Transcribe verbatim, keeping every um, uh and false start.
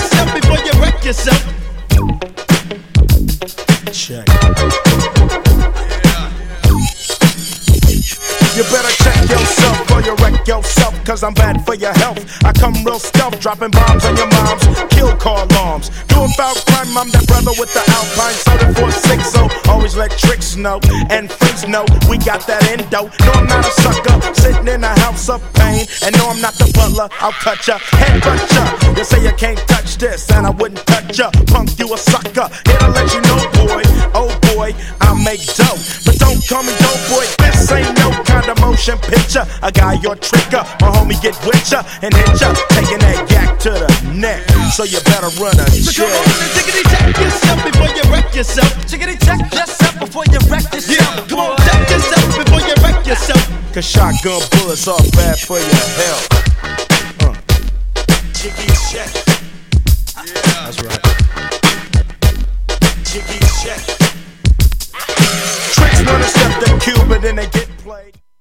yourself before you wreck yourself. Check. You better check yourself or you wreck yourself, cause I'm bad for your health. I come real stealth, dropping bombs on your moms, kill car alarms. Doing foul crime, I'm that brother with the Alpine soda four six, so always let tricks know and freaks know we got that endo. No, I'm not a sucker, sitting in a house of pain. And no, I'm not the butler, I'll cut ya, headbutt ya. You say you can't touch this, and I wouldn't touch ya. Punk, you a sucker, here to let you know, boy. Oh boy, I make dope, but don't call me dope boy. This ain't no kind of motion picture. A guy your tricker, my homie get with ya and hit ya, taking that yak to the neck. So you better run a check. So come on and tickety check yourself before you wreck yourself. Tickety check yourself before you wreck yourself. Yeah, come on, check yourself before you wreck yourself. Cause shotgun bullets are bad for your health. Uh. Jiggy check. Yeah, that's right. Jiggy check. Tricks wanna step the cube, but then they get played.